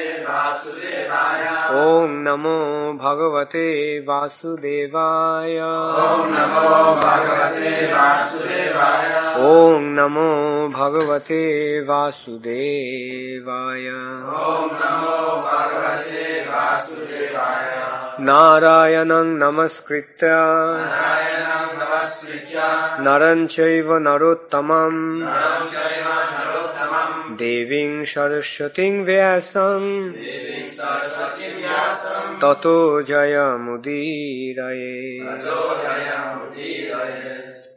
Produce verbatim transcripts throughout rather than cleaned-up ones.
Om Namo Bhagavate Vasudevaya. Om Namo Bhagavate Vasudevaya. Om Namo Bhagavate Vasudevaya. Om Namo Bhagavate Vasudevaya. Narayanam Namaskritya Narayanam Namaskritya Naram Chaiva Narottamam Naram Chaiva Narottamam Deving Saraswating Vyasam Deving Saraswatim Vyasam Tato Jayamudiraye. Tato Jayamudiraye.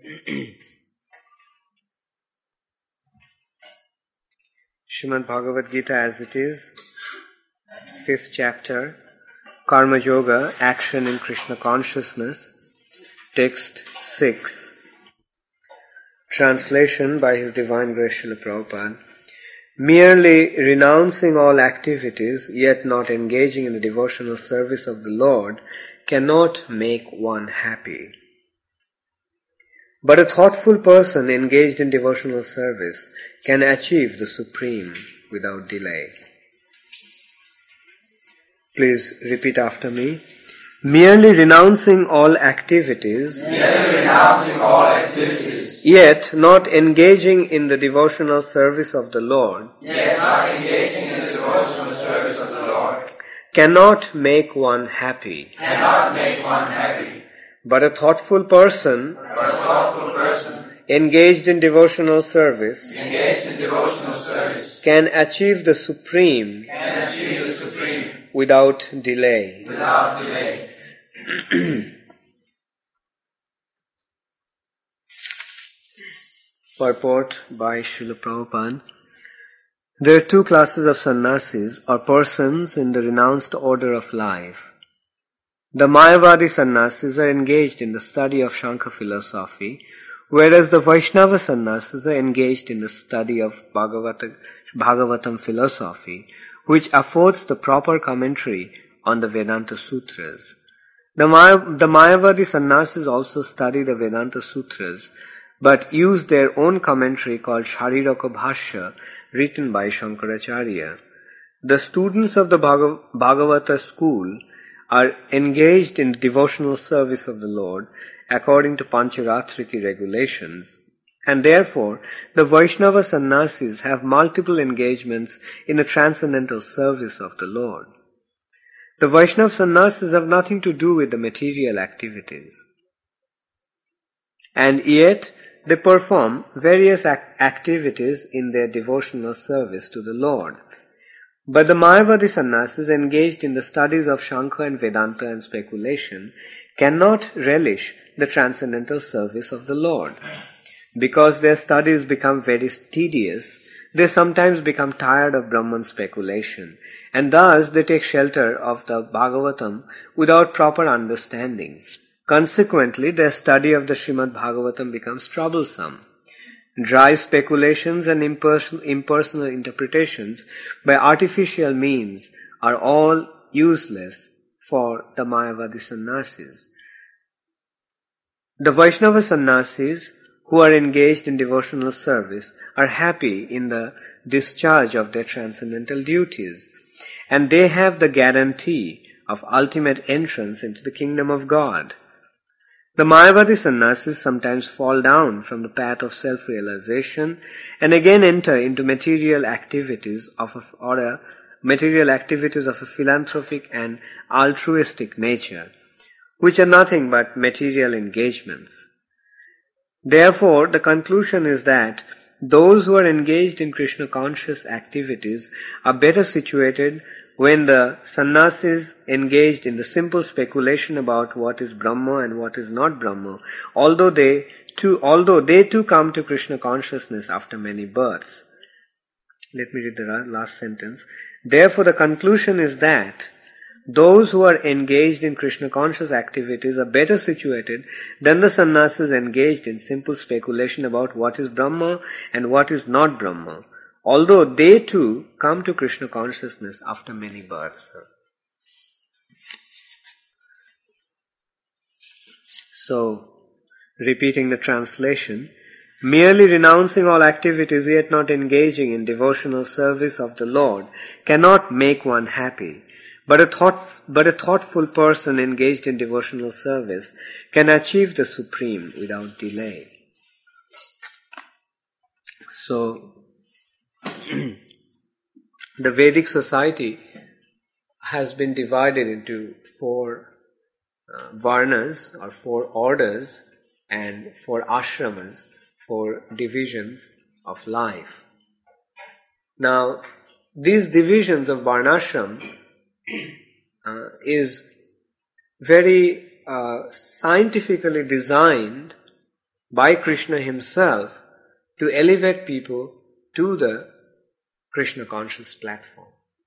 Srimad Bhagavad Gita as it is, fifth chapter, Karma Yoga, Action in Krishna Consciousness, text six. Translation by His Divine Grace Srila Prabhupada. Merely renouncing all activities, yet not engaging in the devotional service of the Lord, cannot make one happy. But a thoughtful person engaged in devotional service can achieve the supreme without delay. Please repeat after me. Merely renouncing all activities, Merely renouncing all activities, yet not engaging in the devotional service of the Lord, yet not engaging in the devotional service of the Lord, cannot make one happy. cannot make one happy. But a thoughtful person But a thoughtful person engaged in devotional service engaged in devotional service can achieve the supreme can achieve the supreme without delay. without delay. Purport by Srila Prabhupada. There are two classes of sannyasis or persons in the renounced order of life. The Mayavadi sannyasis are engaged in the study of Shankha philosophy, whereas the Vaishnava sannyasis are engaged in the study of Bhagavata, Bhagavatam philosophy, which affords the proper commentary on the Vedanta Sutras. The, Maya, the Mayavadi sannyasis also study the Vedanta Sutras, but use their own commentary called Shariraka Bhashya, written by Shankaracharya. The students of the Bhagav- Bhagavata school are engaged in devotional service of the Lord according to Pancharatriki regulations, and therefore the Vaishnava sannyasis have multiple engagements in the transcendental service of the Lord. The Vaishnava sannyasis have nothing to do with the material activities, and yet they perform various ac- activities in their devotional service to the Lord. But the Mayavadi sannyasis engaged in the studies of Shankha and Vedanta and speculation cannot relish the transcendental service of the Lord. Because their studies become very tedious, they sometimes become tired of Brahman speculation, and thus they take shelter of the Bhagavatam without proper understanding. Consequently, their study of the Srimad Bhagavatam becomes troublesome. Dry speculations and impersonal, impersonal interpretations by artificial means are all useless for the Mayavadi sannyasis. The Vaishnava sannyasis who are engaged in devotional service are happy in the discharge of their transcendental duties, and they have the guarantee of ultimate entrance into the kingdom of God. The Mayavadi sannyasis sometimes fall down from the path of self-realization and again enter into material activities of a, or a material activities of a philanthropic and altruistic nature, which are nothing but material engagements. Therefore, the conclusion is that those who are engaged in Krishna-conscious activities are better situated when the sannyasis engaged in the simple speculation about what is Brahma and what is not Brahma, although they too, although they too come to Krishna consciousness after many births. Let me read the last sentence. Therefore, the conclusion is that those who are engaged in Krishna conscious activities are better situated than the sannyasis engaged in simple speculation about what is Brahma and what is not Brahma, although they too come to Krishna consciousness after many births. So, repeating the translation, Merely renouncing all activities yet not engaging in devotional service of the Lord cannot make one happy. But a thought, but a thoughtful person engaged in devotional service can achieve the supreme without delay. So, the Vedic society has been divided into four uh, varnas or four orders and four ashramas, four divisions of life. Now, these divisions of varnashram uh, is very uh, scientifically designed by Krishna himself to elevate people to the Krishna conscious platform.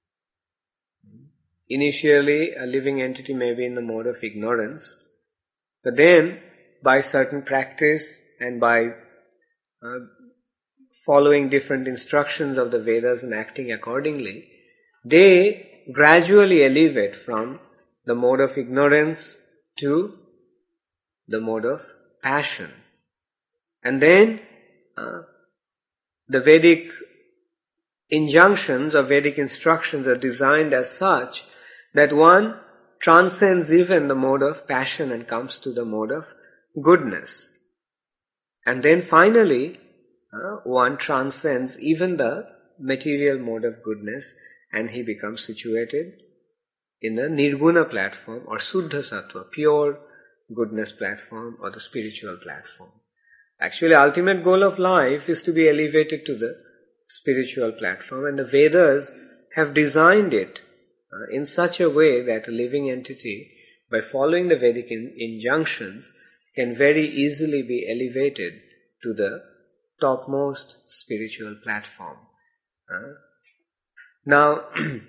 Initially, a living entity may be in the mode of ignorance, but then by certain practice and by uh, following different instructions of the Vedas and acting accordingly, they gradually elevate from the mode of ignorance to the mode of passion. And then uh, the Vedic injunctions or Vedic instructions are designed as such that one transcends even the mode of passion and comes to the mode of goodness. And then finally, uh, one transcends even the material mode of goodness and he becomes situated in the Nirguna platform or Suddha Sattva, pure goodness platform or the spiritual platform. Actually, ultimate goal of life is to be elevated to the spiritual platform, and the Vedas have designed it uh, in such a way that a living entity, by following the Vedic in- injunctions, can very easily be elevated to the topmost spiritual platform. Uh, now,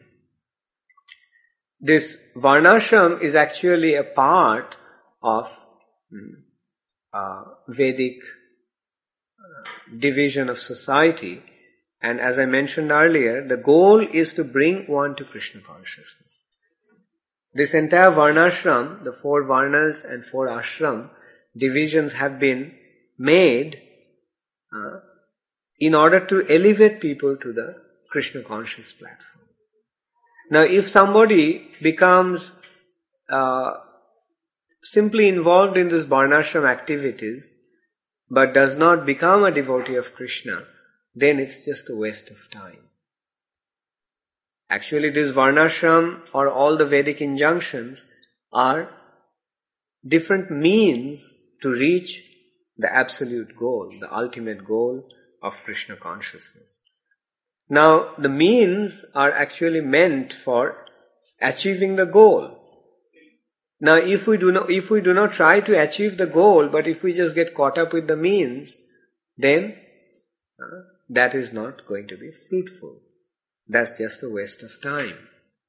this varnashram is actually a part of uh, Vedic uh, division of society. And as I mentioned earlier, the goal is to bring one to Krishna consciousness. This entire varnashram, the four varnas and four ashram divisions have been made uh, in order to elevate people to the Krishna conscious platform. Now, if somebody becomes uh, simply involved in these varnashram activities, but does not become a devotee of Krishna, then it's just a waste of time. Actually, this varnashram or all the Vedic injunctions are different means to reach the absolute goal, the ultimate goal of Krishna consciousness. Now, the means are actually meant for achieving the goal. Now, if we do not, if we do not try to achieve the goal, but if we just get caught up with the means, then uh, that is not going to be fruitful. That's just a waste of time.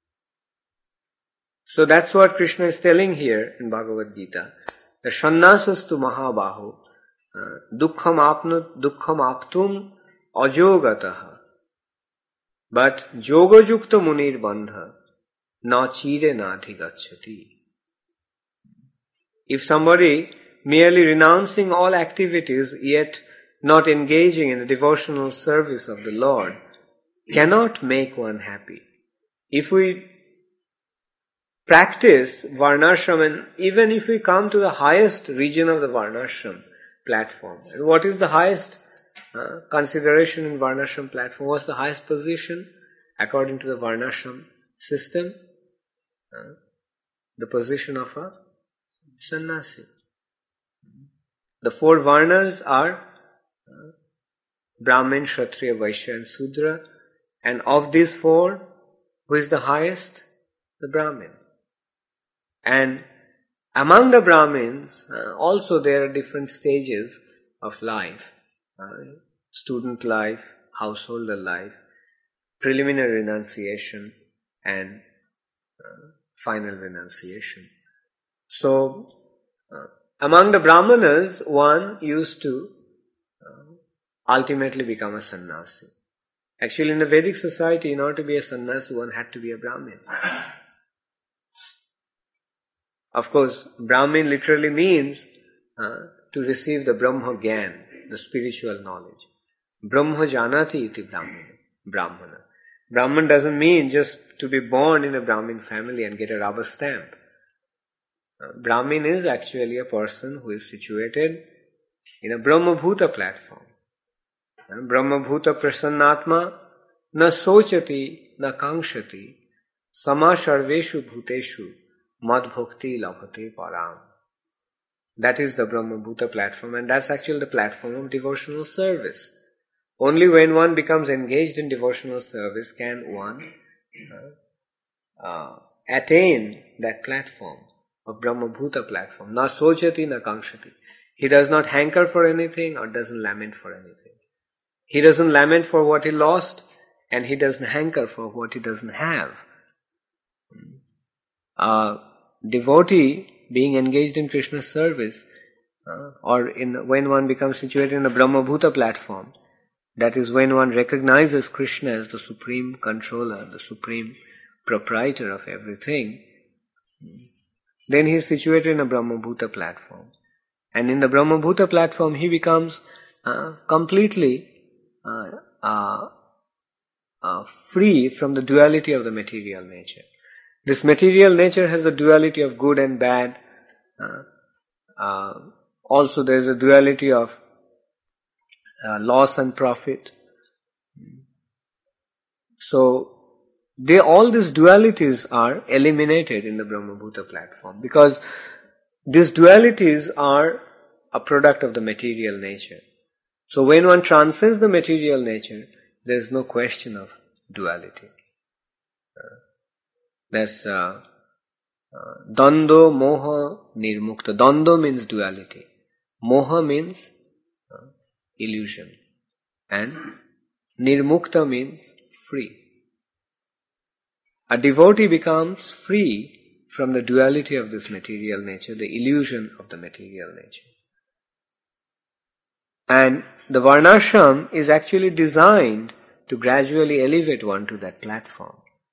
So that's what Krishna is telling here in Bhagavad Gita. The shannasastu mahabahu dukkham apnut dukkham aptum ajogataha. But jogajukta munir bandha na chire nadhi gacchati. If somebody merely renouncing all activities yet not engaging in the devotional service of the Lord cannot make one happy. If we practice varnashram, and even if we come to the highest region of the varnashram platform, and what is the highest uh, consideration in varnashram platform? What's the highest position according to the varnashram system? Uh, the position of a sannyasi. The four varnas are uh, Brahmin, Kshatriya, Vaishya and Sudra, and of these four, who is the highest? The Brahmin. And among the Brahmins, uh, also there are different stages of life. Uh, student life, householder life, preliminary renunciation, and uh, final renunciation. So, uh, among the Brahmanas, one used to uh, ultimately become a sannyasi. Actually, in the Vedic society, in order to be a sannyasi, one had to be a Brahmin. Of course, Brahmin literally means uh, to receive the Brahma Gyan. the spiritual knowledge. Brahma janati iti brahmana. Brahmana. Brahman doesn't mean just to be born in a Brahmin family and get a rubber stamp. Uh, Brahmin is actually a person who is situated in a Brahma-bhuta platform. Uh, Brahma-bhuta prasannatma na sochati na kankshati sama sarveshu bhuteshu madbhakti labhate param. That is the Brahma-bhuta platform, and that's actually the platform of devotional service. Only when one becomes engaged in devotional service can one uh, uh, attain that platform of Brahma-bhuta platform. Na sochati na kankshati. He does not hanker for anything or doesn't lament for anything. He doesn't lament for what he lost, and he doesn't hanker for what he doesn't have. A devotee being engaged in Krishna's service, uh, or in when one becomes situated in a Brahma-bhuta platform, that is when one recognizes Krishna as the supreme controller, the supreme proprietor of everything, then he is situated in a Brahma-bhuta platform. And in the Brahma-bhuta platform, he becomes uh, completely uh, uh, uh, free from the duality of the material nature. This material nature has the duality of good and bad. Uh, uh, also there is a duality of uh, loss and profit. So, they, all these dualities are eliminated in the Brahma-bhuta platform, because these dualities are a product of the material nature. So when one transcends the material nature, there is no question of duality. Uh, that's uh, uh, Dando Moha Nirmukta. Dando means duality. Moha means uh, illusion. And Nirmukta means free. A devotee becomes free from the duality of this material nature, the illusion of the material nature. And the Varnashram is actually designed to gradually elevate one to that platform.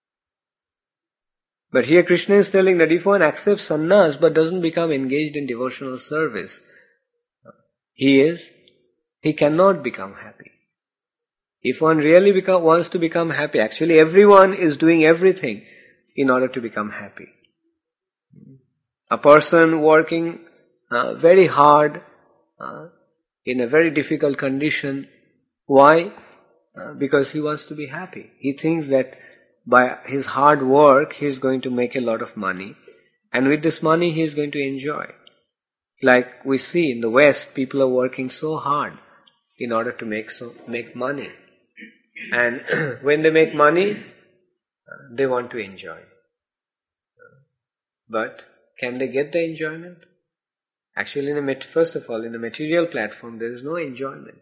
But here Krishna is telling that if one accepts sannyas but doesn't become engaged in devotional service, he is, he cannot become happy. If one really become, wants to become happy, actually everyone is doing everything in order to become happy. A person working uh, very hard uh, in a very difficult condition. Why? Uh, because he wants to be happy. He thinks that by his hard work he is going to make a lot of money, and with this money he is going to enjoy. Like we see in the West, people are working so hard in order to make so make money. And when they make money, they want to enjoy. But can they get the enjoyment? Actually, in a, first of all, in the material platform, there is no enjoyment.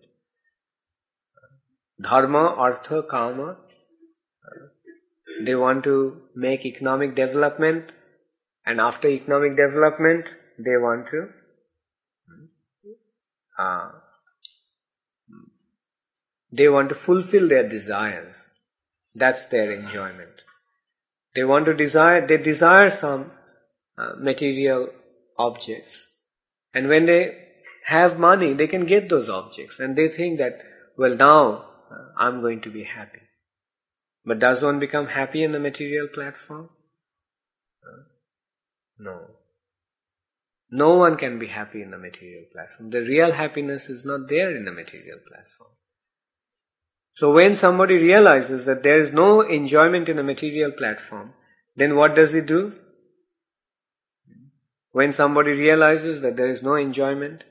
Dharma, artha, kama, they want to make economic development, and after economic development, they want to uh, they want to fulfill their desires. That's their enjoyment. They want to desire, they desire some uh, material objects. And when they have money, they can get those objects. And they think that, well, now uh, I'm going to be happy. But does one become happy in the material platform? Uh, no. No one can be happy in the material platform. The real happiness is not there in the material platform. So when somebody realizes that there is no enjoyment in the material platform, then what does he do? When somebody realizes that there is no enjoyment,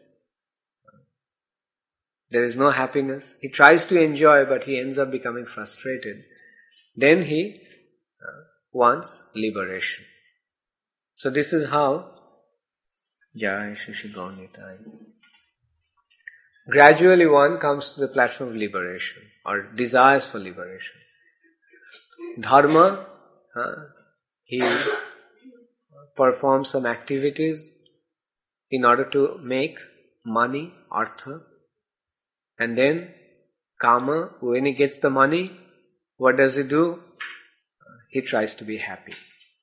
there is no happiness, he tries to enjoy but he ends up becoming frustrated, then he uh, wants liberation. So this is how Jai Shri Shri Gaur Nitai. Gradually one comes to the platform of liberation or desires for liberation. Dharma, uh, he performs some activities in order to make money, artha. And then kama, when he gets the money, what does he do? He tries to be happy.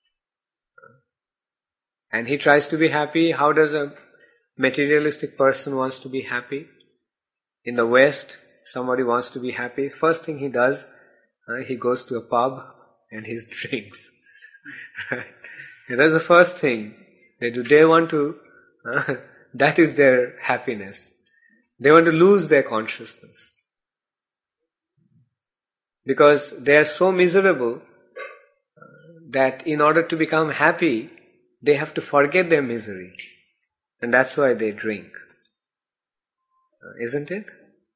And he tries to be happy. How does a materialistic person wants to be happy? In the West, somebody wants to be happy, first thing he does, uh, he goes to a pub and he drinks. Right? And that's the first thing they do. They want to, uh, that is their happiness. They want to lose their consciousness. Because they are so miserable uh, that in order to become happy, they have to forget their misery. And that's why they drink. Uh, isn't it?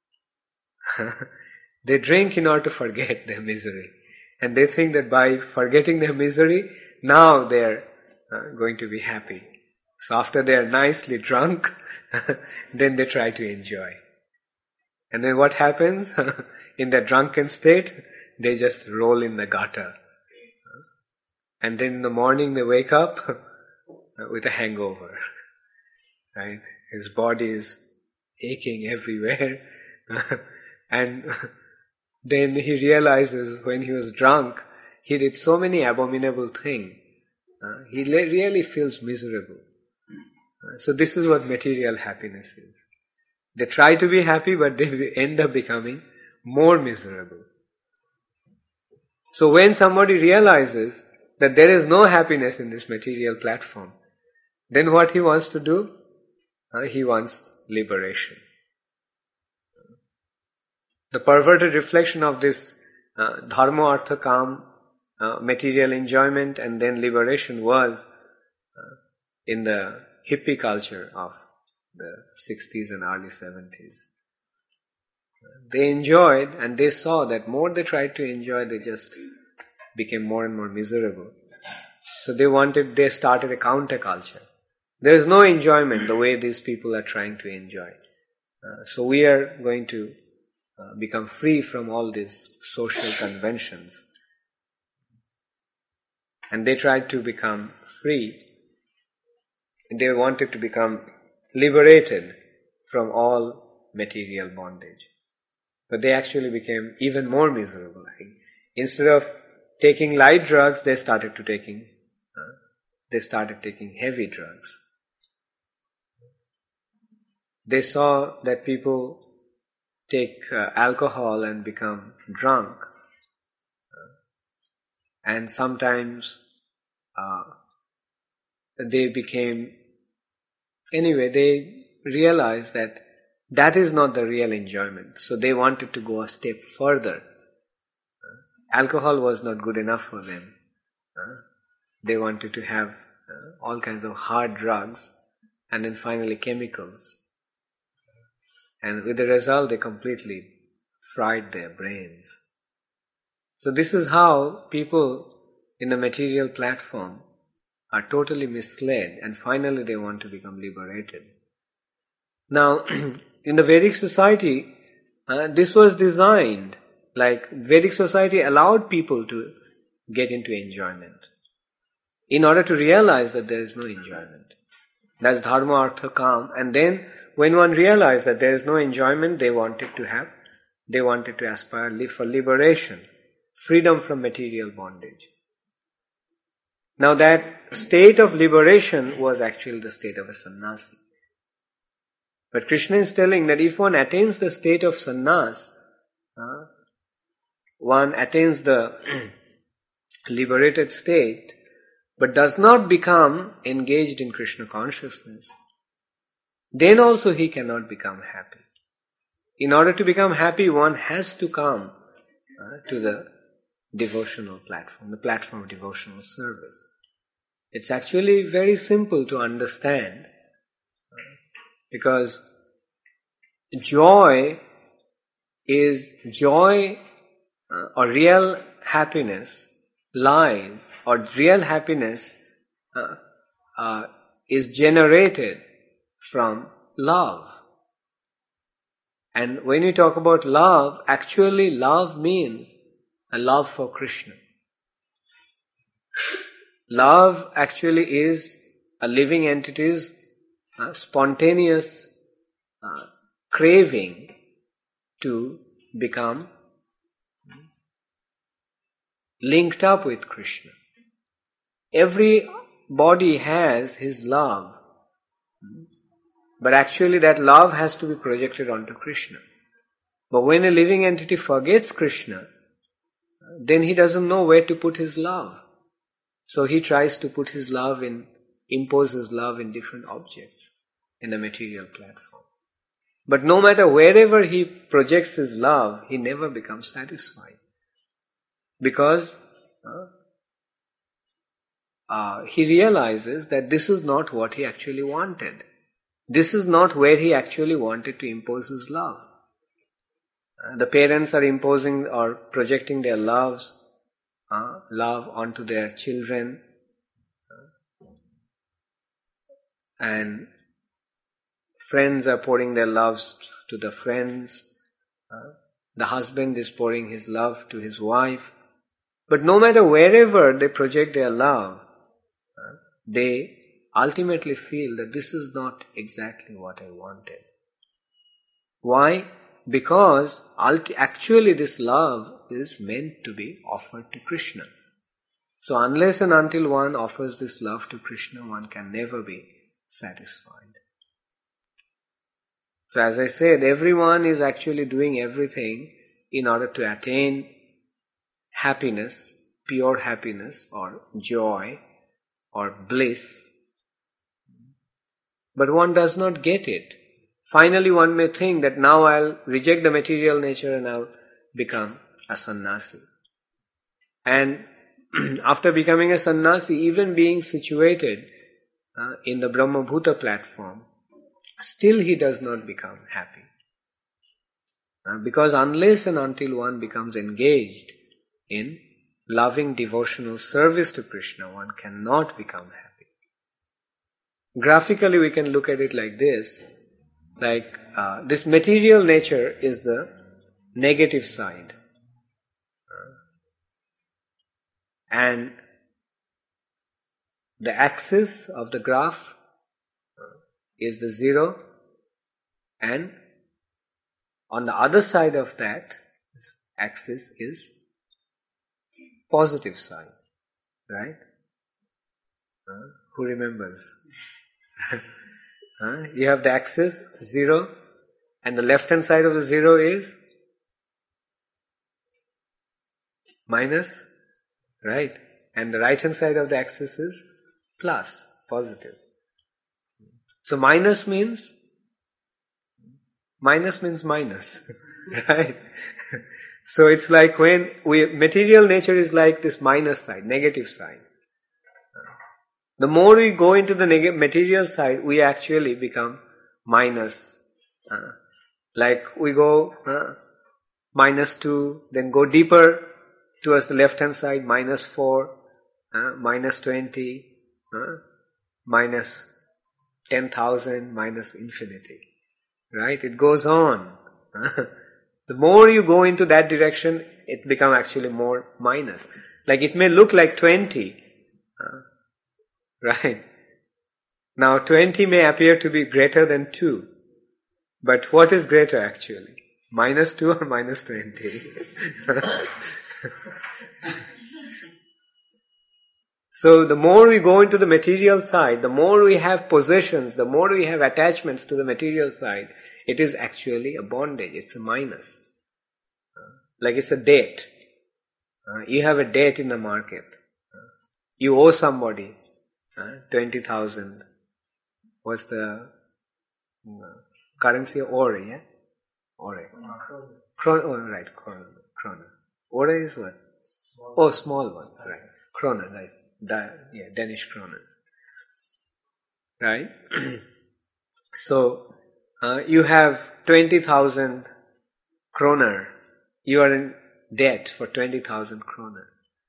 They drink in order to forget their misery. And they think that by forgetting their misery, now they're uh, going to be happy. So after they're nicely drunk, then they try to enjoy. And then what happens? In their drunken state, they just roll in the gutter. And then in the morning they wake up with a hangover. Right? His body is aching everywhere. And then he realizes when he was drunk, he did so many abominable things. Uh, he really feels miserable. Uh, so this is what material happiness is. They try to be happy, but they end up becoming more miserable. So when somebody realizes that there is no happiness in this material platform, then what he wants to do? Uh, he wants liberation. The perverted reflection of this uh, dharma, artha, kam, uh, material enjoyment and then liberation was uh, in the hippie culture of the sixties and early seventies. They enjoyed and they saw that more they tried to enjoy, they just became more and more miserable. So they wanted, they started a counterculture. There is no enjoyment the way these people are trying to enjoy. Uh, so we are going to Uh, become free from all these social conventions. And they tried to become free. They wanted to become liberated from all material bondage. But they actually became even more miserable. Instead of taking light drugs, they started to taking, uh, they started taking heavy drugs. They saw that people take uh, alcohol and become drunk. Uh, and sometimes uh, they became, anyway, they realized that that is not the real enjoyment. So they wanted to go a step further. Uh, alcohol was not good enough for them. Uh, they wanted to have uh, all kinds of hard drugs and then finally chemicals. And with the result, they completely fried their brains. So this is how people in the material platform are totally misled and finally they want to become liberated. Now, in the Vedic society, uh, this was designed, like Vedic society allowed people to get into enjoyment in order to realize that there is no enjoyment. That's dharma, artha, kam. And then when one realized that there is no enjoyment, they wanted to have, they wanted to aspire for liberation, freedom from material bondage. Now that state of liberation was actually the state of a sannyasi. But Krishna is telling that if one attains the state of sannyas, uh, one attains the liberated state, but does not become engaged in Krishna consciousness, then also he cannot become happy. In order to become happy, one has to come uh, to the devotional platform, the platform of devotional service. It's actually very simple to understand uh, because joy is joy uh, or real happiness lies or real happiness uh, uh, is generated from love. And when we talk about love, actually love means a love for Krishna. Love actually is a living entity's uh, spontaneous uh, craving to become linked up with Krishna. Every body has his love. But actually that love has to be projected onto Krishna. But when a living entity forgets Krishna, then he doesn't know where to put his love. So he tries to put his love in, impose his love in different objects in a material platform. But no matter wherever he projects his love, he never becomes satisfied. Because uh, uh, he realizes that this is not what he actually wanted. This is not where he actually wanted to impose his love. Uh, the parents are imposing or projecting their loves, uh, love onto their children. Uh, and friends are pouring their loves to the friends. Uh, the husband is pouring his love to his wife. But no matter wherever they project their love, uh, they ultimately feel that this is not exactly what I wanted. Why? Because ulti- actually this love is meant to be offered to Krishna. So unless and until one offers this love to Krishna, one can never be satisfied. So as I said, everyone is actually doing everything in order to attain happiness, pure happiness or joy or bliss. But one does not get it. Finally one may think that now I'll reject the material nature and I'll become a sannyasi. And after becoming a sannyasi, even being situated uh, in the Brahma Bhuta platform, still he does not become happy. Uh, because unless and until one becomes engaged in loving devotional service to Krishna, one cannot become happy. Graphically we can look at it like this. Like uh, this material nature is the negative side. Uh, and the axis of the graph uh, is the zero, and on the other side of that axis is positive side. Right? Uh, who remembers? uh, you have the axis, zero, and the left hand side of the zero is minus, right? And the right hand side of the axis is plus, positive. So minus means, minus means minus, right? So it's like when we, material nature is like this minus side, negative side. The more we go into the neg- material side, we actually become minus. Uh, like we go uh, minus two, then go deeper towards the left hand side, minus four, uh, minus twenty, uh, minus ten thousand, minus infinity. Right? It goes on. The more you go into that direction, it becomes actually more minus. Like it may look like twenty. Uh, right? Now twenty may appear to be greater than two. But what is greater actually? Minus two or minus twenty? So the more we go into the material side, the more we have possessions, the more we have attachments to the material side, it is actually a bondage, it's a minus. Uh, like it's a debt. Uh, you have a debt in the market. Uh, you owe somebody uh, twenty thousand. What's the uh, currency? Ore, yeah? Ore. Krona. Oh, right, krona. Krona. Ore is what? Oh, small one, right. Krona, right. Da, yeah, Danish krona. Right? So, uh, you have twenty thousand kroner. You are in debt for twenty thousand kroner.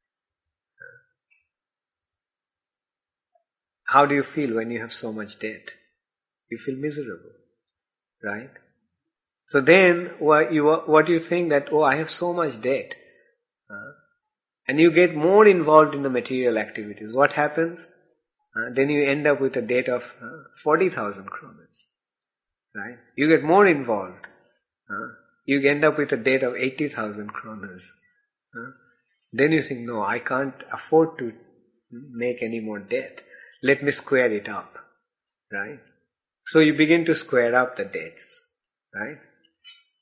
How do you feel when you have so much debt? You feel miserable. Right? So then, what you, what you think that, oh, I have so much debt. Uh, and you get more involved in the material activities. What happens? Uh, then you end up with a debt of uh, forty thousand kroners. Right? You get more involved. Uh, you end up with a debt of eighty thousand kroners. Uh, then you think, no, I can't afford to make any more debt. Let me square it up. Right? So you begin to square up the debts. Right?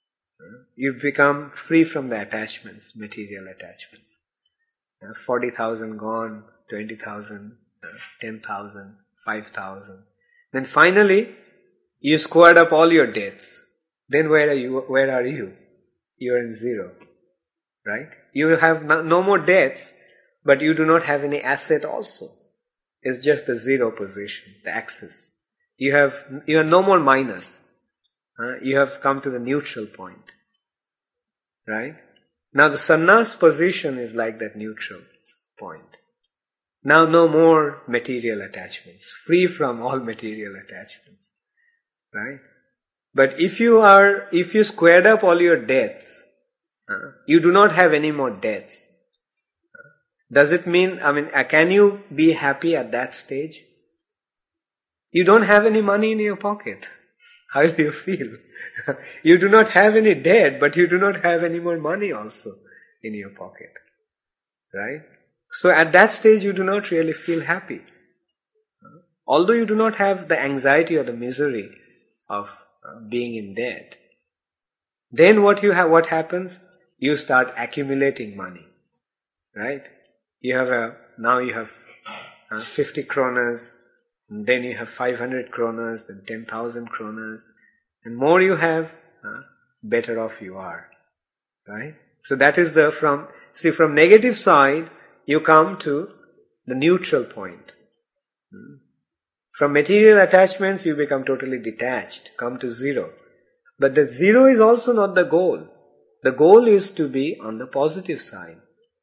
You become free from the attachments, material attachments. Uh, forty thousand gone, twenty thousand, uh, ten thousand, five thousand. Then finally, you squared up all your debts. Then where are you? Where are you? You are in zero. Right? You have no, no more debts, but you do not have any asset also. It's just the zero position, the axis. You have, you have no more minus. Uh, you have come to the neutral point. Right? Now the sannyas position is like that neutral point. Now no more material attachments. Free from all material attachments. Right? But if you are, if you squared up all your debts, uh, you do not have any more debts. Does it mean, I mean, uh, can you be happy at that stage? You don't have any money in your pocket. How do you feel? You do not have any debt, but you do not have any more money also in your pocket. Right? So at that stage you do not really feel happy. Although you do not have the anxiety or the misery of uh, being in debt. Then what you have, what happens? You start accumulating money. Right? You have a, now you have uh, fifty kronas, and then you have five hundred kronas, then ten thousand kronas. And more you have, uh, better off you are. Right? So that is the, from, see from negative side, you come to the neutral point. Hmm. From material attachments, you become totally detached, come to zero. But the zero is also not the goal. The goal is to be on the positive side.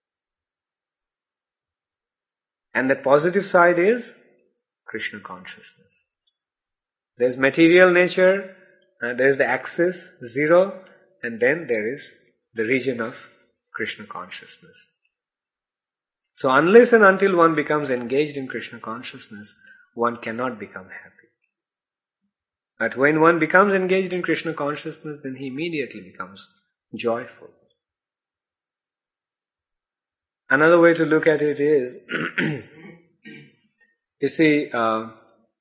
And the positive side is Krishna consciousness. There's material nature, uh, there is the axis, zero, and then there is the region of Krishna consciousness. So unless and until one becomes engaged in Krishna consciousness, one cannot become happy. But when one becomes engaged in Krishna consciousness, then he immediately becomes joyful. Another way to look at it is, you see, uh,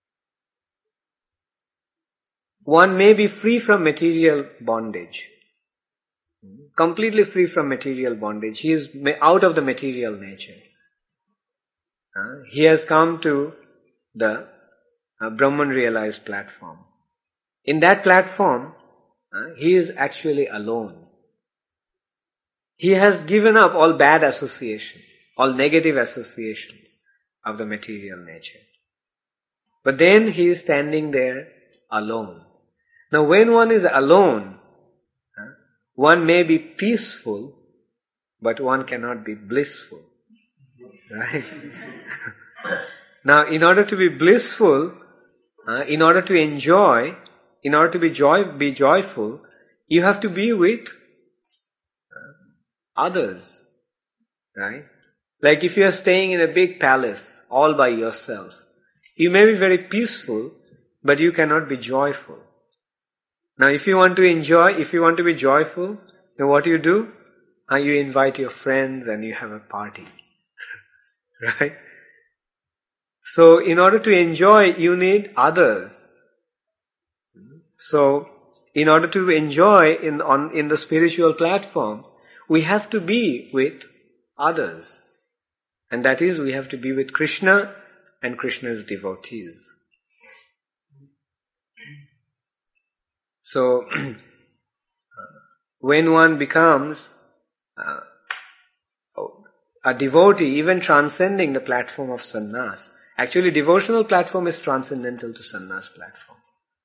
one may be free from material bondage. Completely free from material bondage. He is out of the material nature. Uh, he has come to the uh, Brahman realized platform. In that platform, uh, he is actually alone. He has given up all bad association, all negative associations of the material nature. But then he is standing there alone. Now when one is alone, uh, one may be peaceful, but one cannot be blissful. Right? Now in order to be blissful, uh, in order to enjoy, in order to be joy, be joyful, you have to be with others, right? Like if you are staying in a big palace all by yourself, you may be very peaceful, but you cannot be joyful. Now if you want to enjoy, if you want to be joyful, then what do you do? Uh, you invite your friends and you have a party. Right? So in order to enjoy, you need others. So in order to enjoy in, on, in the spiritual platform, we have to be with others. And that is, we have to be with Krishna and Krishna's devotees. So, when one becomes uh, a devotee, even transcending the platform of sannyas, actually devotional platform is transcendental to sannyas platform.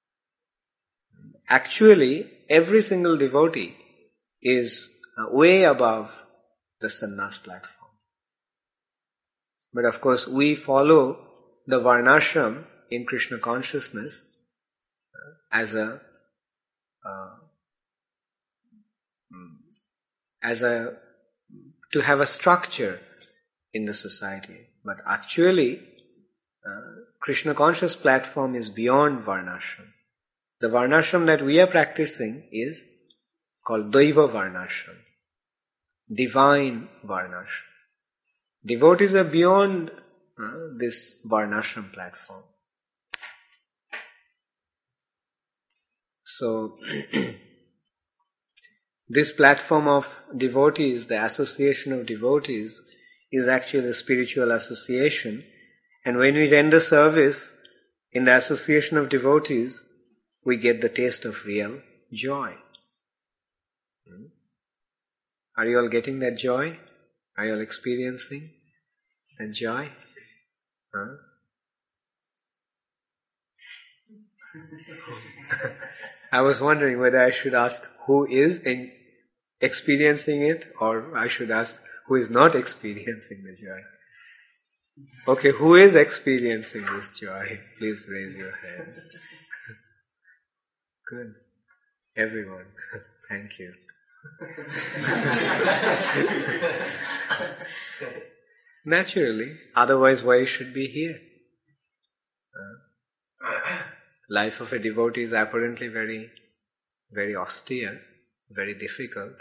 Actually, every single devotee is Uh, way above the sannyas platform. But of course, we follow the varnashram in Krishna consciousness uh, as a uh, as a to have a structure in the society. But actually, uh, Krishna conscious platform is beyond varnashram. The varnashram that we are practicing is called Daiva Varnashram, divine Varnashram. Devotees are beyond uh, this Varnashram platform. So, this platform of devotees, the association of devotees, is actually a spiritual association. And when we render service in the association of devotees, we get the taste of real joy. Hmm? Are you all getting that joy? Are you all experiencing that joy? Huh? I was wondering whether I should ask who is in experiencing it, or I should ask who is not experiencing the joy. Okay, who is experiencing this joy? Please raise your hands. Good. Everyone. Thank you. Naturally, otherwise why you should be here? Uh, life of a devotee is apparently very, very austere, very difficult.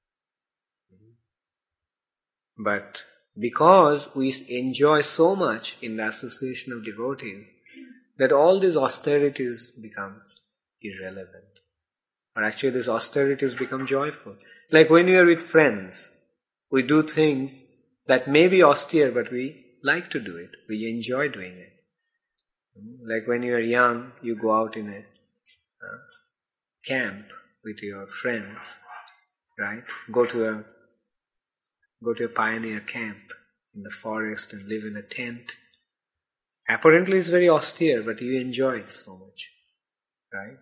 But because we enjoy so much in the association of devotees, that all these austerities become irrelevant. Or actually these austerities become joyful. Like when we are with friends, we do things that may be austere, but we like to do it. We enjoy doing it. Like when you are young, you go out in a uh, camp with your friends, right? Go to a go to a pioneer camp in the forest and live in a tent. Apparently it's very austere, but you enjoy it so much, right?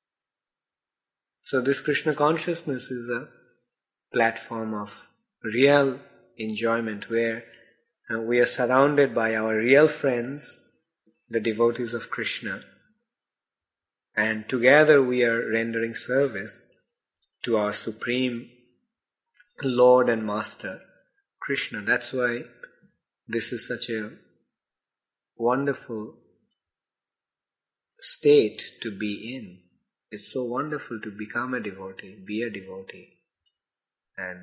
So this Krishna consciousness is a platform of real enjoyment where uh, we are surrounded by our real friends, the devotees of Krishna, and together we are rendering service to our Supreme Lord and Master, Krishna. That's why this is such a wonderful state to be in. It's so wonderful to become a devotee, be a devotee. And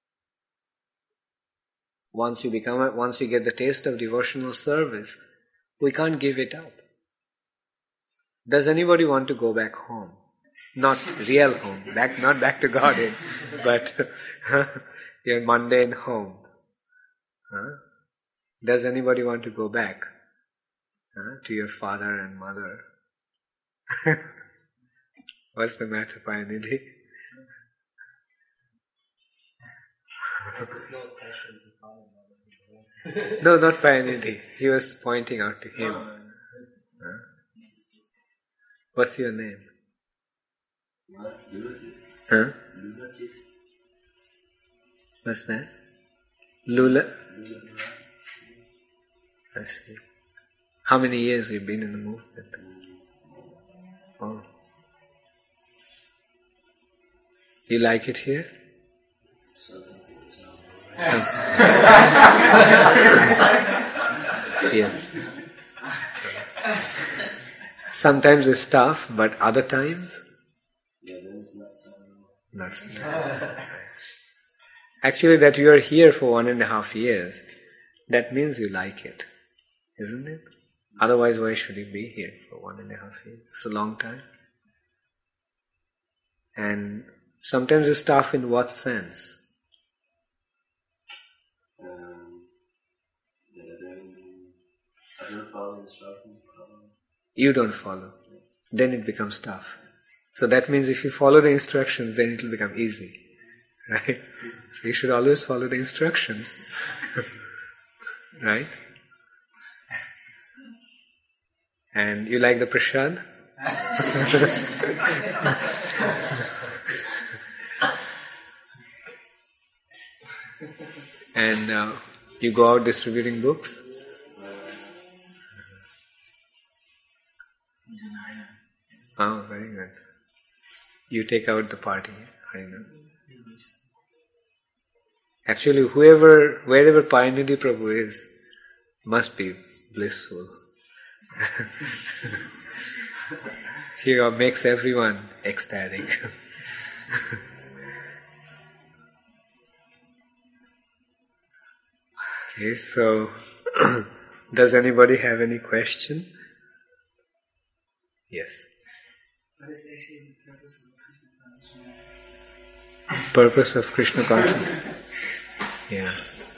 once you become a, once you get the taste of devotional service, we can't give it up. Does anybody want to go back home? Not real home, back not back to Godhead, but your mundane home. Huh? Does anybody want to go back huh, to your father and mother? What's the matter, Payanidhi? No, not Payanidhi. He was pointing out to him. Huh? What's your name? Huh? What's that? Lula? I see. How many years have you been in the movement? Oh. You like it here? Yes. Sometimes it's tough, but other times? Yeah, then it's not so Not so Actually, that you are here for one and a half years, that means you like it, isn't it? Otherwise, why should you be here for one and a half years? It's a long time. And sometimes it's tough in what sense? Um, yeah, then I don't follow instructions. Probably. You don't follow. Then it becomes tough. So that means if you follow the instructions, then it will become easy. Right? So you should always follow the instructions. Right? And you like the prasad? And uh, you go out distributing books? Oh, very good. You take out the party, Harina. Actually, whoever, wherever Payanidhi Prabhu is, must be blissful. He makes everyone ecstatic. Okay, so does anybody have any question? Yes. What is actually the purpose of Krishna consciousness? Purpose of Krishna consciousness. Yeah.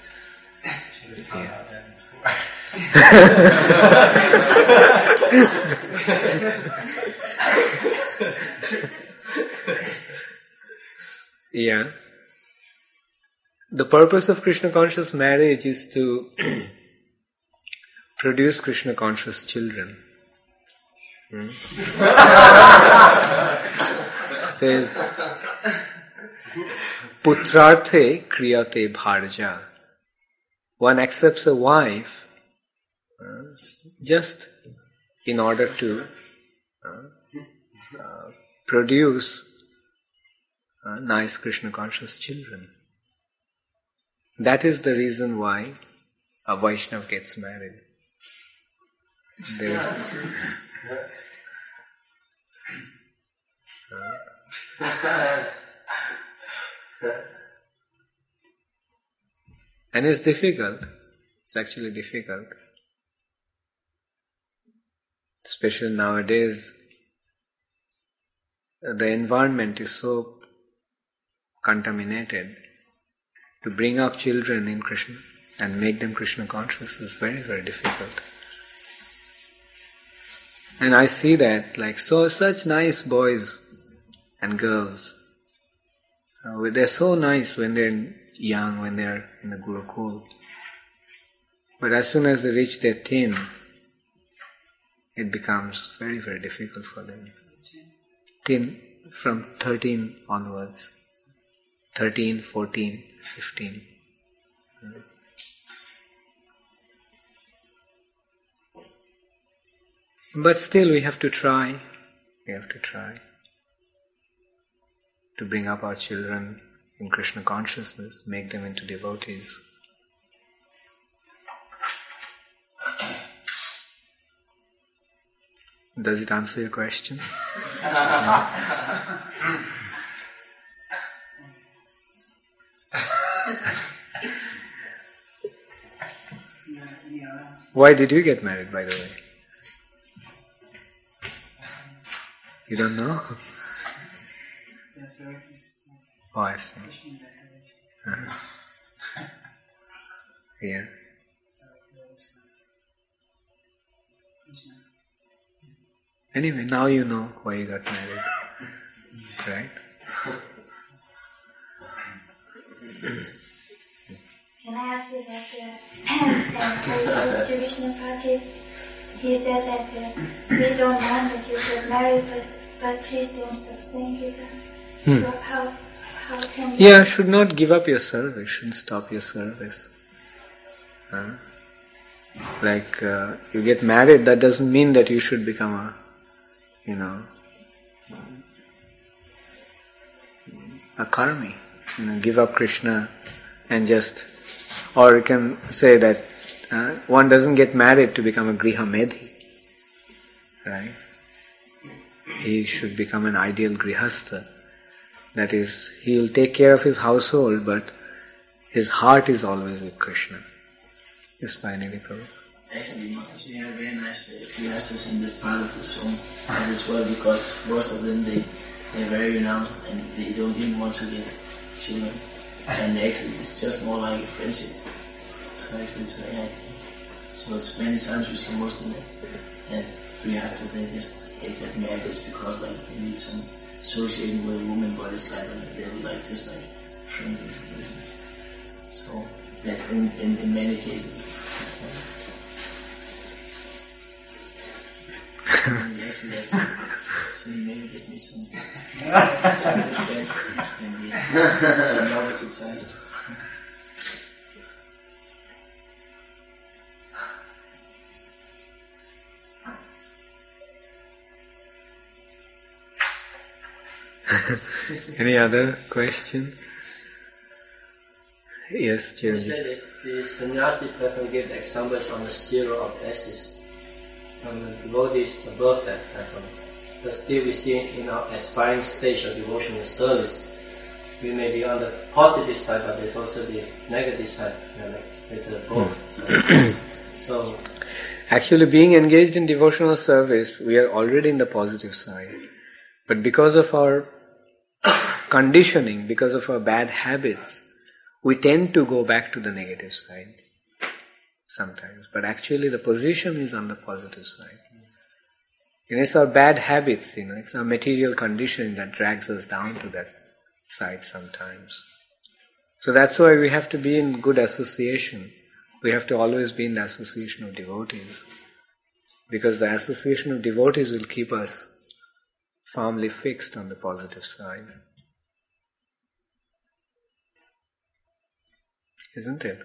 Yeah. Yeah. The purpose of Krishna conscious marriage is to produce Krishna conscious children. Hmm? Says, Putrarthe kriyate bharja. One accepts a wife uh, just in order to uh, uh, produce uh, nice Krishna conscious children. That is the reason why a Vaishnava gets married. There's, uh, and it's difficult. It's actually difficult. Especially nowadays, the environment is so contaminated. To bring up children in Krishna and make them Krishna conscious is very, very difficult. And I see that, like, so such nice boys and girls. Uh, they're so nice when they're young, when they're in the Gurukul. But as soon as they reach their teens, it becomes very, very difficult for them. Teen, from thirteen onwards. thirteen, fourteen, fifteen. But still we have to try. We have to try to bring up our children in Krishna consciousness, make them into devotees. Does it answer your question? Why did you get married, by the way? You don't know? Oh, I see. Uh-huh. Yeah. Anyway, now you know why you got married. Right? Can I ask you that uh, Sri Vishnupada, he said that uh, we don't mind that you get married, but, but please don't stop saying Gita. Hmm. So how, how can you... Yeah, should not give up your service, shouldn't stop your service. Huh? Like, uh, you get married, that doesn't mean that you should become a, you know, a karmi. You know, give up Krishna and just... Or you can say that uh, one doesn't get married to become a griha medhi, right? He should become an ideal grihastha. That is, he will take care of his household, but his heart is always with Krishna. Yes, finally, Prabhu. Actually, Mataji, you have very nice uh, grihasthas in this part of the song as well, because most of them, they, they're very renounced and they don't even want to get children. And actually, it's just more like a friendship. So actually, it's very happy. So it's many times you see most of them. And grihasthas, they just take that marriage just because like they need some association with a woman, but it's like they would like just like friendly relations. So that's in, in, in many cases. It's, it's like, actually, that's so you maybe just need some some respect and the, the opposite side. Any other question? Yes, You Chiranjeev. said that the sannyasi doesn't give examples on the zero of ashes. And the devotees above that level. But still we see in our aspiring stage of devotional service, we may be on the positive side, but there's also the negative side. You know, like there's a both. Hmm. So, Actually, being engaged in devotional service, we are already in the positive side. But because of our conditioning, because of our bad habits, we tend to go back to the negative side sometimes. But actually the position is on the positive side. And it's our bad habits, you know, it's our material conditioning that drags us down to that side sometimes. So that's why we have to be in good association. We have to always be in the association of devotees. Because the association of devotees will keep us firmly fixed on the positive side. Isn't it?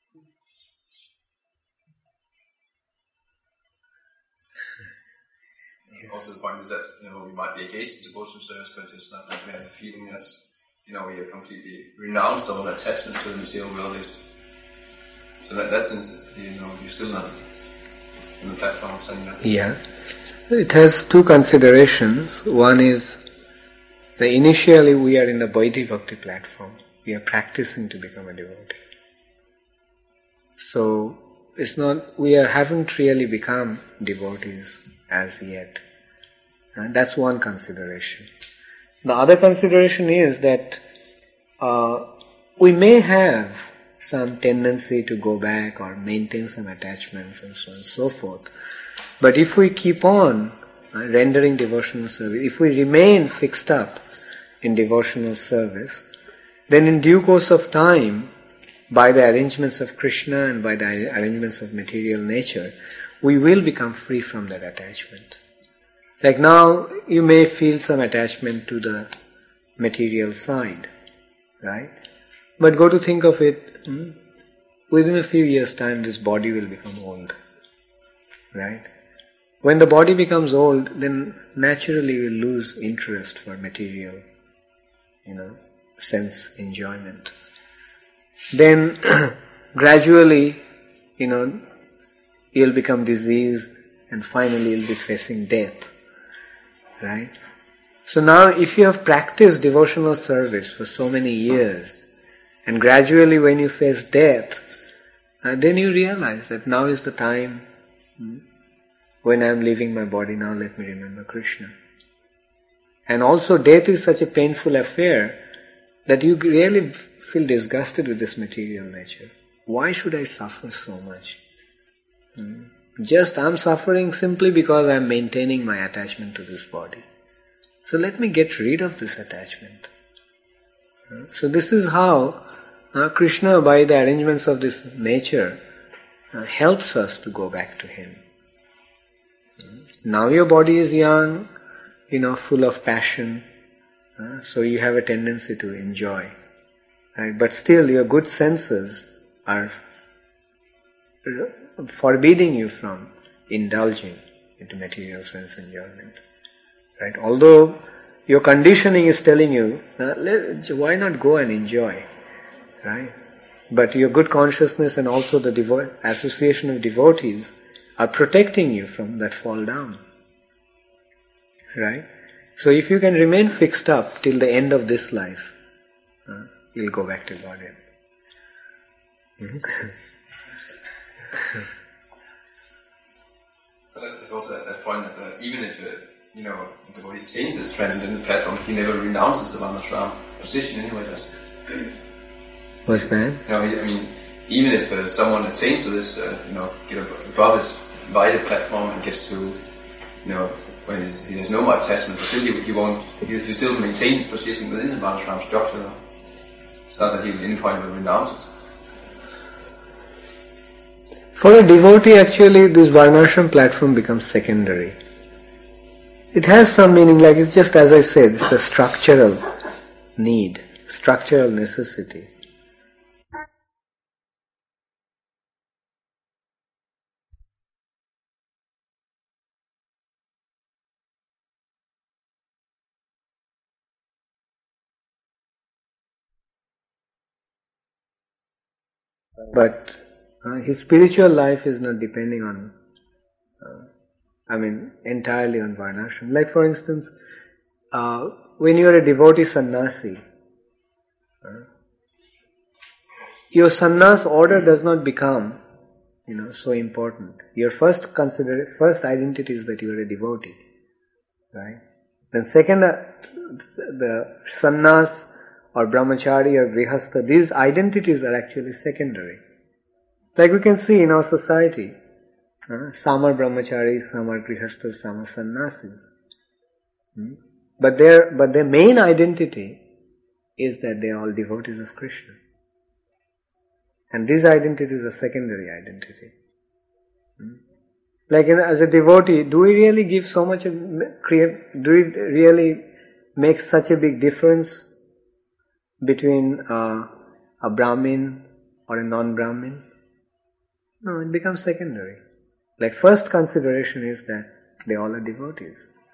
Also the point is that, you know, we might be engaged in devotional service, but it's not like we have the feeling that, you know, we are completely renounced all attachment to the material world. Is so that that sense, you know, you're still not on the platform of saying that. Yeah. It has two considerations. One is that initially we are in the Vaidhi Bhakti platform. We are practicing to become a devotee. So it's not, we are, haven't really become devotees as yet. And that's one consideration. The other consideration is that uh, we may have some tendency to go back or maintain some attachments and so on and so forth. But if we keep on uh, rendering devotional service, if we remain fixed up in devotional service, then in due course of time, by the arrangements of Krishna and by the arrangements of material nature, we will become free from that attachment. Like now, you may feel some attachment to the material side, right? But go to think of it, hmm, within a few years' time this body will become old, right? When the body becomes old, then naturally you will lose interest for material, you know, sense enjoyment. Then gradually, you know, you'll become diseased and finally you'll be facing death, right? So now if you have practiced devotional service for so many years and gradually when you face death, uh, then you realize that now is the time hmm, when I am leaving my body, now let me remember Krishna. And also death is such a painful affair that you really feel disgusted with this material nature. Why should I suffer so much? Hmm. Just I'm suffering simply because I'm maintaining my attachment to this body. So let me get rid of this attachment. Hmm. So this is how uh, Krishna, by the arrangements of this nature, uh, helps us to go back to Him. Hmm. Now your body is young, you know, full of passion, uh, so you have a tendency to enjoy. Right? But still your good senses are forbidding you from indulging into material sense enjoyment. Right? Although your conditioning is telling you, uh, let, why not go and enjoy? Right? But your good consciousness and also the devo- association of devotees are protecting you from that fall down. Right? So if you can remain fixed up till the end of this life, uh, you'll go back to Godhead. Mm-hmm. But there's also that, that point that uh, even if, uh, you know, the devotee changes transcendental platform, he never renounces the Varnashram position anyway, does he? What's that? You know, I mean, even if uh, someone attains to this, uh, you know, get above his vital platform and gets to, you know, when he has no more attachment, but still he, he won't, he, he still maintains his position within the Varnashram structure. It's not that he at any point will renounce it. For a devotee, actually, this Varnashram platform becomes secondary. It has some meaning, like it's just as I said, it's a structural need, structural necessity. But uh, his spiritual life is not depending on, uh, I mean, entirely on Varnashram. Like for instance, uh, when you are a devotee sannyasi, uh, your sannyas order does not become, you know, so important. Your first consider, first identity is that you are a devotee, right? Then second, uh, the sannyas or brahmachari or grihastha, these identities are actually secondary. Like we can see in our society, uh, some are brahmacharis, some are grihasthas, some are sannyasis. Hmm? But their but their main identity is that they are all devotees of Krishna. And these identities are secondary identity. Hmm? Like you know, as a devotee, do we really give so much, of, create, do we really make such a big difference between uh, a Brahmin or a non-Brahmin? No, it becomes secondary. Like first consideration is that they all are devotees.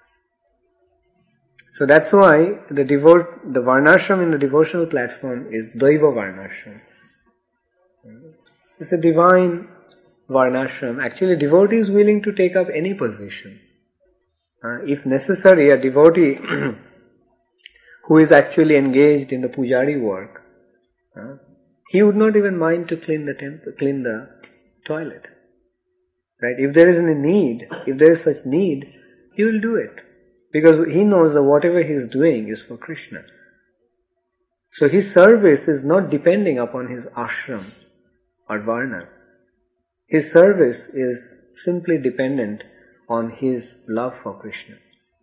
So that's why the devote, the varnashram in the devotional platform is Daiva Varnashram. It's a divine varnashram. Actually, devotee is willing to take up any position. Uh, if necessary, a devotee who is actually engaged in the pujari work, uh, he would not even mind to clean the temple, clean the toilet. Right? If there is any need, if there is such need, he will do it. Because he knows that whatever he is doing is for Krishna. So his service is not depending upon his ashram or varna. His service is simply dependent on his love for Krishna.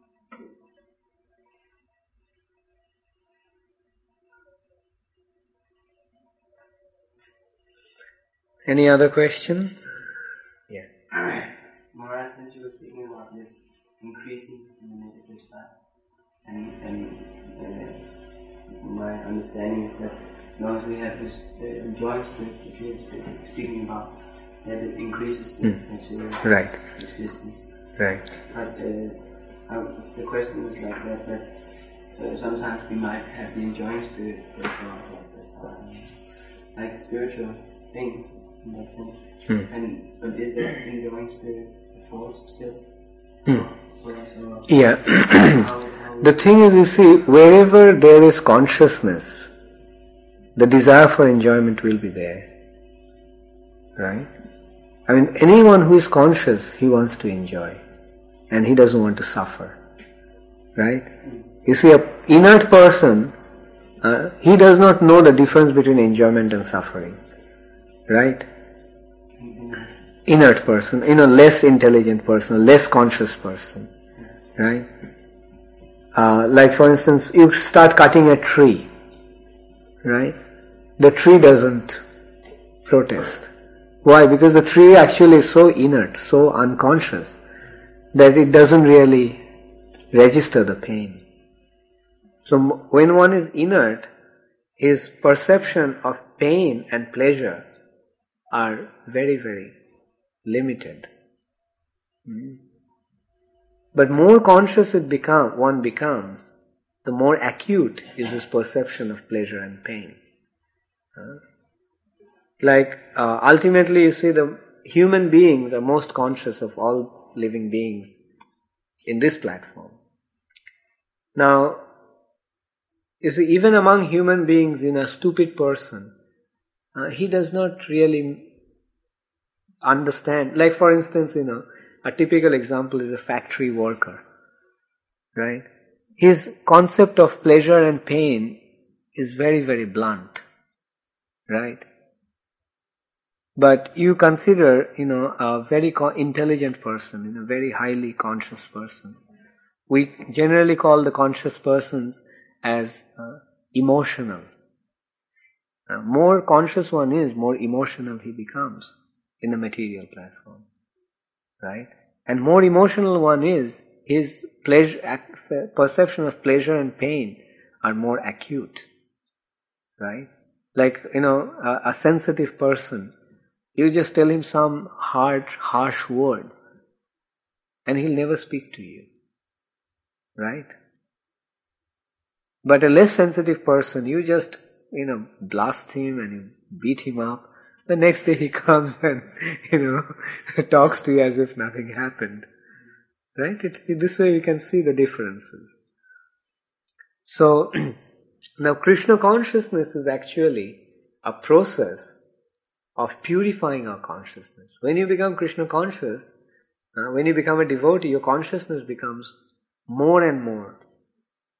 Any other questions? Yeah. Maharaj, since you were speaking about this increasing in the negative side, and, and uh, my understanding is that as long as we have this uh, joint spirit that you were speaking about, that it increases the mm. material right. existence. Right. But uh, um, the question was like that, that uh, sometimes we might have the enjoying spirit, but uh, uh, like spiritual things in that sense. Mm. And but is that enjoying spirit false still? Mm. For us, or Yeah. how, how The thing is, you see, wherever there is consciousness, the desire for enjoyment will be there. Right? I mean, anyone who is conscious, he wants to enjoy. And he doesn't want to suffer. Right? You see, an inert person, uh, he does not know the difference between enjoyment and suffering. Right? Inert person, you know, less intelligent person, less conscious person. Right? Uh, like for instance, you start cutting a tree. Right? The tree doesn't protest. Why? Because the tree actually is so inert, so unconscious, that it doesn't really register the pain. So when one is inert, his perception of pain and pleasure are very, very limited. Hmm. But more conscious it become, one becomes, the more acute is his perception of pleasure and pain. Huh? Like, uh, ultimately you see the human beings are most conscious of all living beings in this platform. Now, you see, even among human beings, in a stupid person, uh, he does not really understand. Like for instance, you know, a typical example is a factory worker. Right? His concept of pleasure and pain is very, very blunt. Right? But you consider, you know, a very co- intelligent person, you know, very highly conscious person. We generally call the conscious persons as uh, emotional. Uh, more conscious one is, more emotional he becomes in the material platform. Right? And more emotional one is, his pleasure, ac- perception of pleasure and pain are more acute. Right? Like, you know, a, a sensitive person, you just tell him some hard, harsh word, and he'll never speak to you. Right? But a less sensitive person, you just, you know, blast him and you beat him up. The next day he comes and, you know, talks to you as if nothing happened. Right? It, it, this way we can see the differences. So, now Krishna consciousness is actually a process of purifying our consciousness. When you become Krishna conscious, uh, when you become a devotee, your consciousness becomes more and more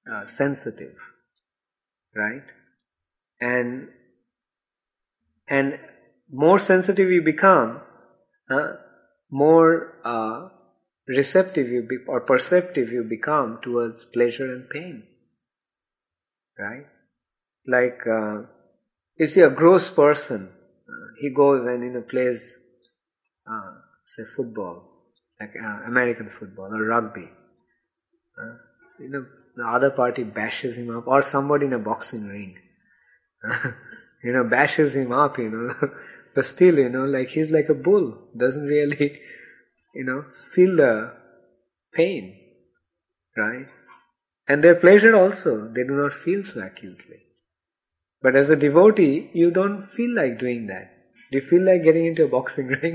uh, sensitive, right? And and more sensitive you become, uh, more uh, receptive you be, or perceptive you become towards pleasure and pain, right? Like, uh, you see a gross person, uh, he goes and, you know, plays, uh, say football, like uh, American football or rugby. Uh, you know, the other party bashes him up, or somebody in a boxing ring, uh, you know, bashes him up, you know, but still, you know, like he's like a bull, doesn't really, you know, feel the pain, right? And their pleasure also, they do not feel so acutely. But as a devotee, you don't feel like doing that. Do you feel like getting into a boxing ring?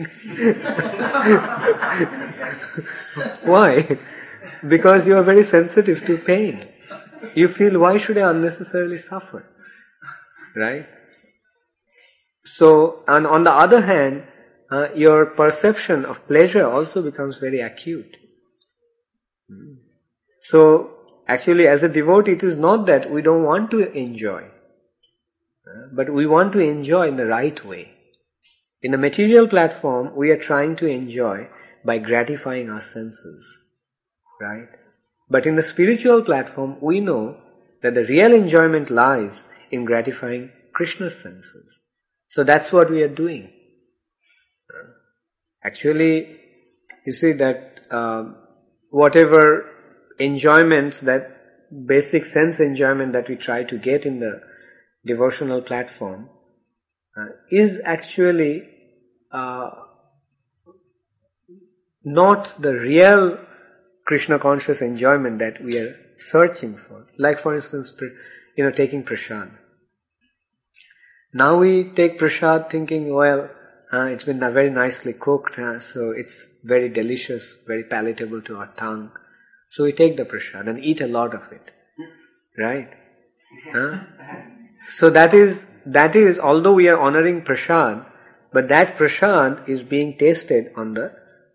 Why? Because you are very sensitive to pain. You feel, why should I unnecessarily suffer? Right? So, and on the other hand, uh, your perception of pleasure also becomes very acute. So, actually as a devotee, it is not that we don't want to enjoy, uh, but we want to enjoy in the right way. In the material platform, we are trying to enjoy by gratifying our senses, right? But in the spiritual platform, we know that the real enjoyment lies in gratifying Krishna's senses. So that's what we are doing. Actually, you see that uh, whatever enjoyments, that basic sense enjoyment that we try to get in the devotional platform, uh, is actually uh, not the real Krishna conscious enjoyment that we are searching for. Like for instance, you know, taking prasad. Now we take prasad thinking, well, uh, it's been uh, very nicely cooked, uh, so it's very delicious, very palatable to our tongue. So we take the prasad and eat a lot of it, right? Huh? So that is, that is, although we are honoring prasad, but that prasad is being tasted on the,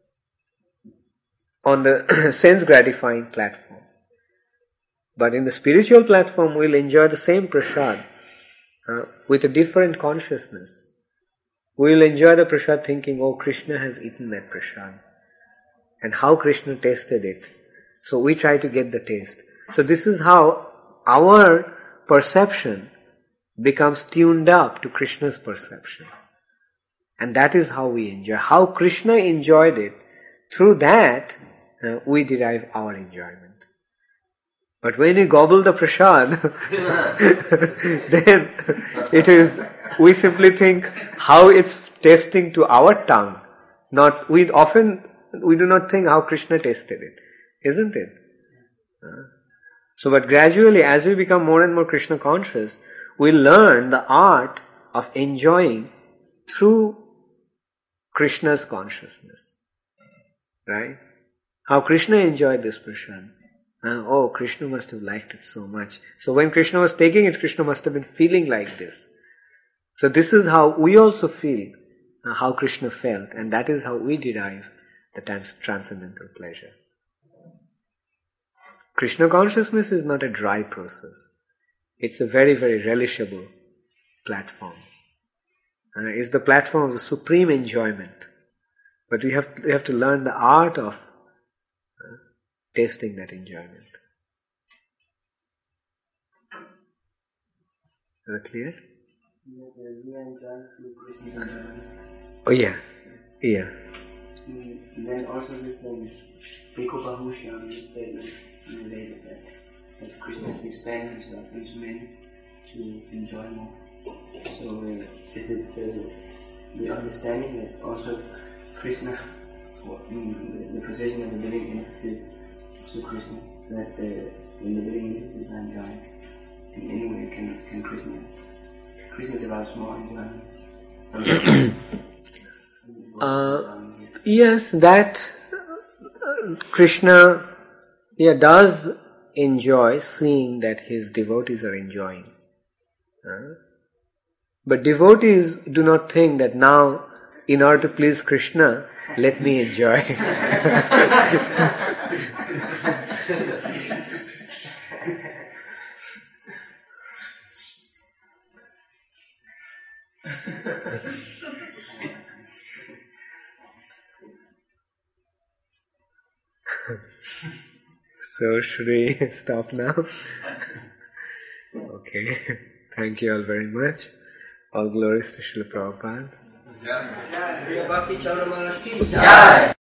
on the sense gratifying platform. But in the spiritual platform, we'll enjoy the same prasad uh, with a different consciousness. We'll enjoy the prasad thinking, oh, Krishna has eaten that prasad, and how Krishna tasted it. So we try to get the taste. So this is how our perception becomes tuned up to Krishna's perception. And that is how we enjoy. How Krishna enjoyed it, through that uh, we derive our enjoyment. But when we gobble the prasad, then it is, we simply think how it's tasting to our tongue. Not, we often, we do not think how Krishna tasted it. Isn't it? Uh, so, but gradually, as we become more and more Krishna conscious, we learn the art of enjoying through Krishna's consciousness. Right? How Krishna enjoyed this prasad. Uh, oh, Krishna must have liked it so much. So when Krishna was taking it, Krishna must have been feeling like this. So this is how we also feel uh, how Krishna felt, and that is how we derive the trans- transcendental pleasure. Krishna consciousness is not a dry process. It's a very, very relishable platform. Uh, it's the platform of the supreme enjoyment. But we have, we have to learn the art of uh, tasting that enjoyment. Is that clear? We are enjoying through Krishna's enjoyment. Oh yeah, yeah. And then also this um, Ekobahusha, this statement in the Vedas that as Krishna has expanded himself into men to enjoy more. So uh, is it uh, the understanding that also Krishna, in the position of the living entities to Krishna, that uh, when the living entities are enjoying, in any way can, can Krishna, Krishna derives more enjoyment? uh, yes, that uh, Krishna yeah, does enjoy seeing that his devotees are enjoying. Uh, but devotees do not think that now, in order to please Krishna, let me enjoy. So should we stop now? Okay. Thank you all very much. All glories to Srila Prabhupada. Jai.